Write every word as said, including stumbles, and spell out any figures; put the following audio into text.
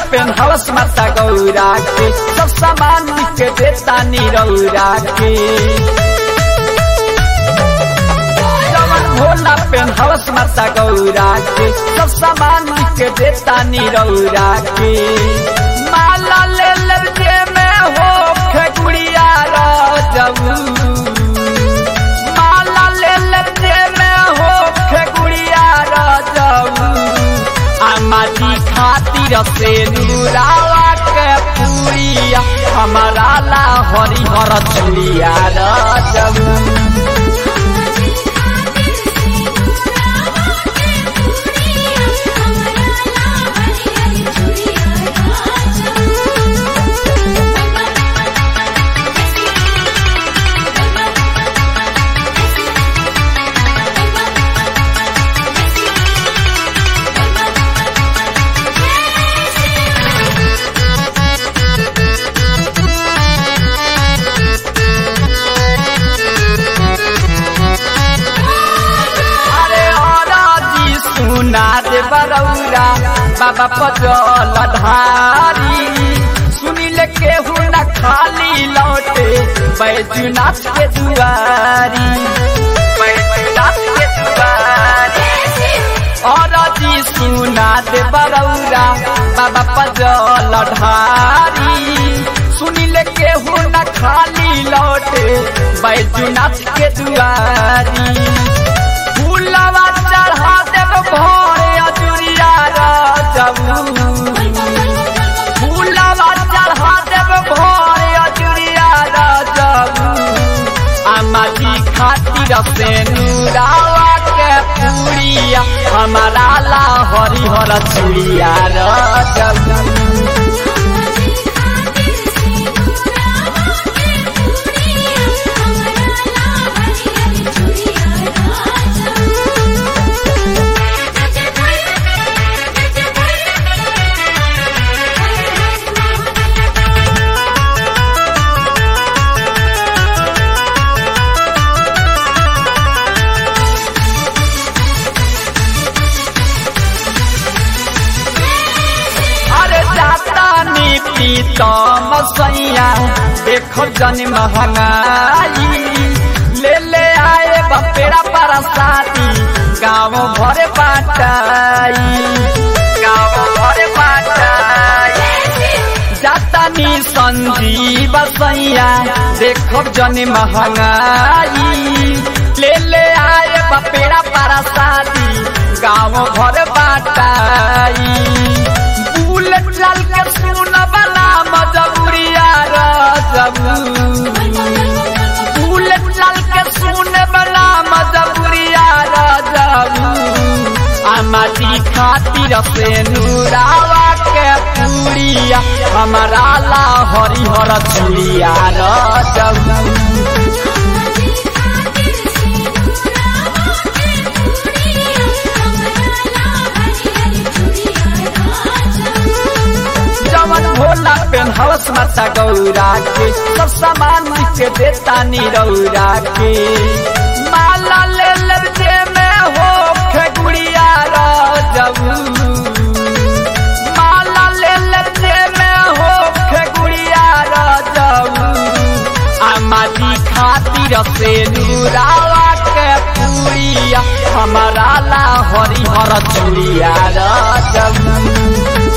पेन्हवस माता गौरा के सब सामान के देता निरौरा के जवन भोला पेन्हवस माता गौरा के सब सामान के देता निरौरा के माला ले लगे में हो गुड़िया राजू माला ले लगे में हो गुड़िया राजू आमाजी खातिर से नूरावा के पूरिया हमारा ला हरिहर चुड़िया राजू बरौरा बाबा पजल धारी सुनील केहू न खाली लौटे बैजनाथ के दुआरी बैजनाथ के दुआरी और जी सुना दे बरौरा बाबा पजल धारी सुनील केहू न खाली लौटे बैजनाथ के दुआरी फूलवा चढ़ा देव भोरे अजुरिया राजू फूलवा चढ़ा देव भोरे अजुरिया राजू आमाजी खातिर से नूरावा के पूरिया हमारा ला हरिहर चुड़िया राजू तम सैया देखो जनी महंगाई ले ले आए बपेरा पर शादी गाँव भरे बाटाई गाँव भरे बाटाई जातानी संजीव सैया देखो जनी महंगाई ले ले आए बपेरा पर शादी गाँव भरे बाटाई बुलेट लाल के सुन बला मजबूरिया राजू बुलेट लाल के सुन बला मजबूरिया राजू आमाजी खातिर से नूरावा के पूरिया हमारा ला हरिहर चुड़िया राजू भोला पेन्हवस माता गौरा के सब सामान के देता निरौरा के माला ले लगे में हो गुड़िया राजू माला ले लगे में हो गुड़िया राजू आमाजी खातिर से नूरावा के पूरिया हमारा ला हरिहर चुड़िया राजू।